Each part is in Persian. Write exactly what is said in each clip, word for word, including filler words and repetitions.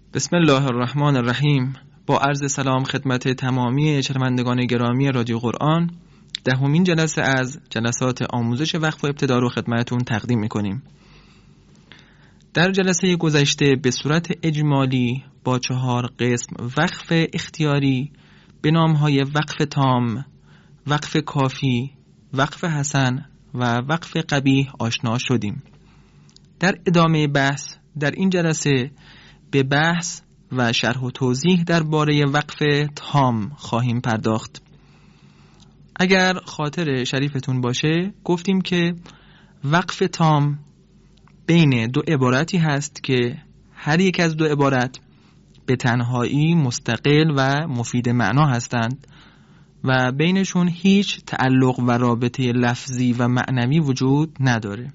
بسم الله الرحمن الرحیم. با عرض سلام خدمت تمامی شنوندگان گرامی رادیو قرآن، دهمین جلسه از جلسات آموزش وقف و ابتدا رو خدمتتون تقدیم میکنیم. در جلسه گذشته به صورت اجمالی با چهار قسم وقف اختیاری به نامهای وقف تام، وقف کافی، وقف حسن و وقف قبیح آشنا شدیم. در ادامه بحث در این جلسه به بحث و شرح و توضیح درباره وقف تام خواهیم پرداخت. اگر خاطر شریفتون باشه گفتیم که وقف تام بین دو عبارتی هست که هر یک از دو عبارت به تنهایی مستقل و مفید معنا هستند و بینشون هیچ تعلق و رابطه لفظی و معنوی وجود نداره.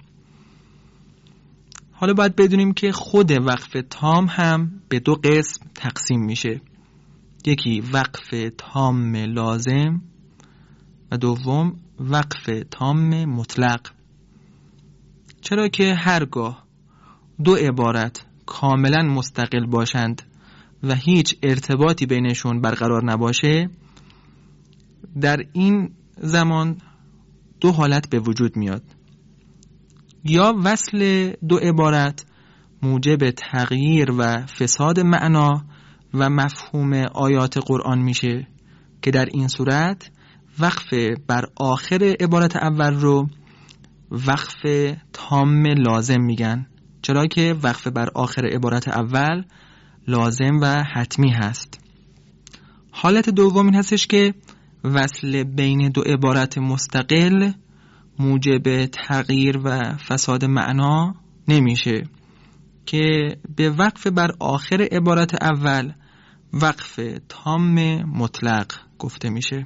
حالا باید بدونیم که خود وقف تام هم به دو قسم تقسیم میشه. یکی وقف تام لازم و دوم وقف تام مطلق. چرا که هرگاه دو عبارت کاملا مستقل باشند و هیچ ارتباطی بینشون برقرار نباشه، در این زمان دو حالت به وجود میاد. یا وصل دو عبارت موجب تغییر و فساد معنا و مفهوم آیات قرآن میشه که در این صورت وقف بر آخر عبارت اول رو وقف تام لازم میگن، چرا که وقف بر آخر عبارت اول لازم و حتمی هست. حالت دوم این هستش که وصل بین دو عبارت مستقل موجب تغییر و فساد معنا نمیشه که به وقف بر آخر عبارت اول وقف تام مطلق گفته میشه.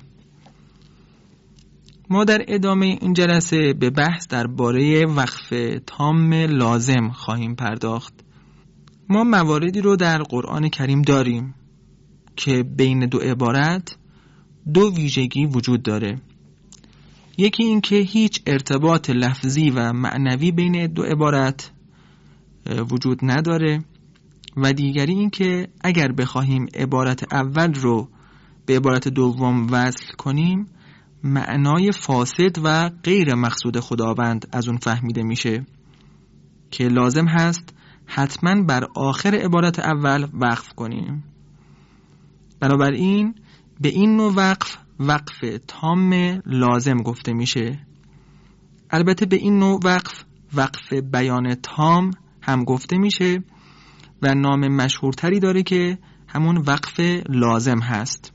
ما در ادامه این جلسه به بحث درباره وقف تام لازم خواهیم پرداخت. ما مواردی رو در قرآن کریم داریم که بین دو عبارت دو ویژگی وجود داره. یکی این که هیچ ارتباط لفظی و معنوی بین دو عبارت وجود نداره و دیگری این که اگر بخواهیم عبارت اول رو به عبارت دوم وصل کنیم معنای فاسد و غیر مقصود خداوند از اون فهمیده میشه که لازم هست حتما بر آخر عبارت اول وقف کنیم. بنابراین به این نوع وقف وقف تام لازم گفته میشه. البته به این نوع وقف وقف بیان تام هم گفته میشه و نام مشهورتری داره که همون وقف لازم هست.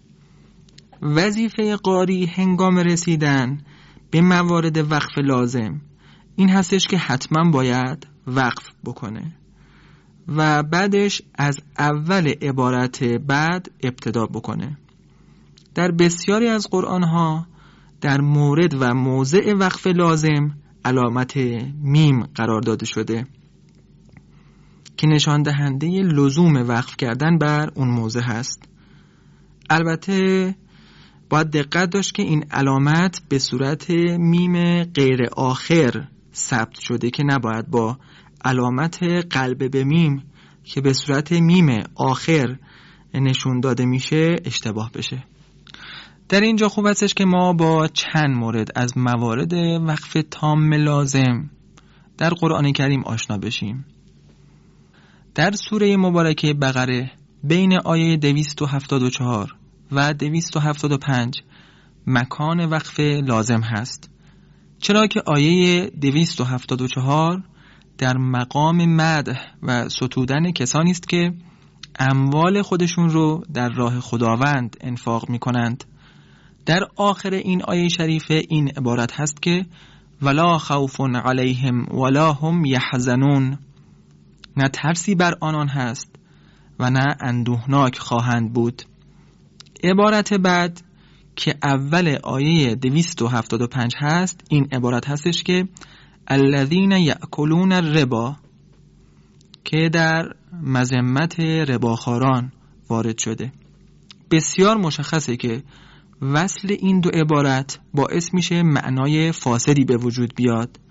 وظیفه قاری هنگام رسیدن به موارد وقف لازم این هستش که حتما باید وقف بکنه و بعدش از اول عبارت بعد ابتدا بکنه. در بسیاری از قرآن‌ها در مورد و موضع وقف لازم علامت میم قرار داده شده که نشان دهنده لزوم وقف کردن بر اون موضع هست. البته باید دقت داشت که این علامت به صورت میم غیر آخر ثبت شده که نباید با علامت قلب به میم که به صورت میم آخر نشون داده میشه اشتباه بشه. در اینجا خوب هستش که ما با چند مورد از موارد وقف تام لازم در قرآن کریم آشنا بشیم. در سوره مبارکه بقره بین آیه دویست و هفتاد و چهار و دویست و هفتاد و پنج مکان وقف لازم هست، چرا که آیه دویست و هفتاد و چهار در مقام مدح و ستودن کسانی است که اموال خودشون رو در راه خداوند انفاق می کنند. در آخر این آیه شریفه این عبارت هست که ولا خوف علیهم ولا هم یحزنون، نه ترسی بر آنان هست و نه اندوهناک خواهند بود. عبارت بعد که اول آیه دویست و هفتاد و پنج هست این عبارت هستش که الذین یأکلون الربا که در مذمت رباخواران وارد شده. بسیار مشخصه که وصل این دو عبارت باعث میشه معنای فاسدی به وجود بیاد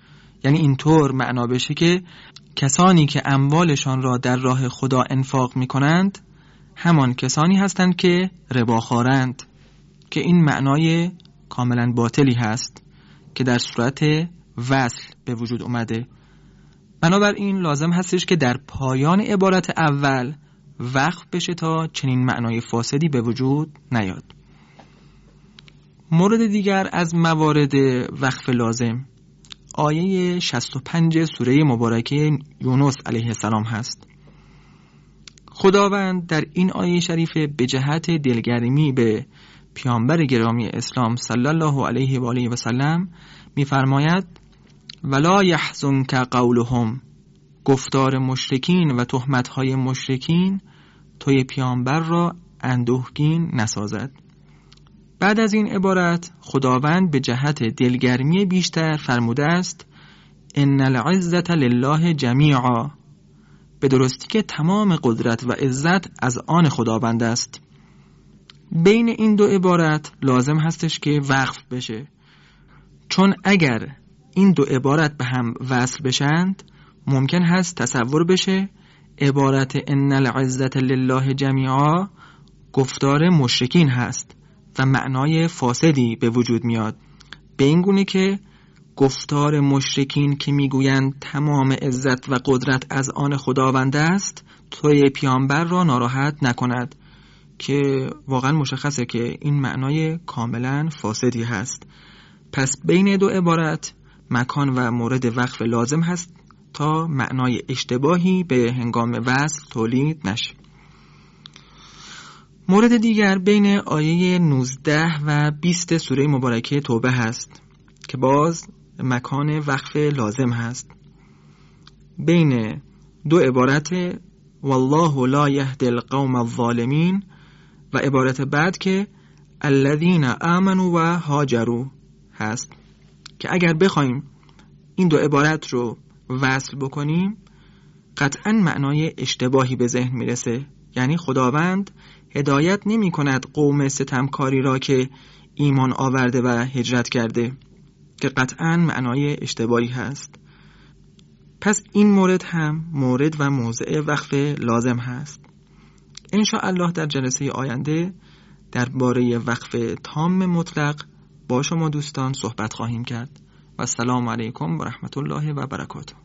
یعنی اینطور معنا بشه که کسانی که اموالشان را در راه خدا انفاق می کنند همان کسانی هستند که رباخوارند، که این معنای کاملا باطلی هست که در صورت وصل به وجود اومده. بنابراین لازم هستش که در پایان عبارت اول وقف بشه تا چنین معنای فاسدی به وجود نیاد. مورد دیگر از موارد وقف لازم آیه شصت و پنج سوره مبارکه یونس علیه السلام هست. خداوند در این آیه شریفه به جهت دلگرمی به پیامبر گرامی اسلام صلی الله علیه و آله و سلم می‌فرماید ولا یحزنک قولهم، گفتار مشرکین و تهمت‌های مشرکین توی پیامبر را اندوهگین نسازد. بعد از این عبارت خداوند به جهت دلگرمی بیشتر فرموده است ان العزة لله جمیعا، به درستی که تمام قدرت و عزت از آن خداوند است. بین این دو عبارت لازم هستش که وقف بشه، چون اگر این دو عبارت به هم وصل بشند ممکن هست تصور بشه عبارت ان العزة لله جمیعا گفتار مشرکین هست و معنای فاسدی به وجود میاد، به این گونه که گفتار مشرکین که میگویند تمام عزت و قدرت از آن خداوند است توی پیامبر را ناراحت نکند، که واقعا مشخصه که این معنای کاملا فاسدی هست. پس بین دو عبارت مکان و مورد وقف لازم هست تا معنای اشتباهی به هنگام وصل تولید نشه. مورد دیگر بین آیه نوزده و بیست سوره مبارکه توبه هست که باز مکان وقف لازم هست. بین دو عبارت والله لا یهدی القوم الظالمین و عبارت بعد که الذین آمنوا و هاجروا هست، که اگر بخوایم این دو عبارت رو وصل بکنیم قطعا معنای اشتباهی به ذهن میرسه. یعنی خداوند هدایت نمی کند قوم ستمکاری را که ایمان آورده و هجرت کرده، که قطعا معنای اشتباهی هست. پس این مورد هم مورد و موضع وقف لازم هست. ان شاء الله در جلسه آینده درباره وقف تام مطلق با شما دوستان صحبت خواهیم کرد. و السلام علیکم و رحمت الله و برکاته.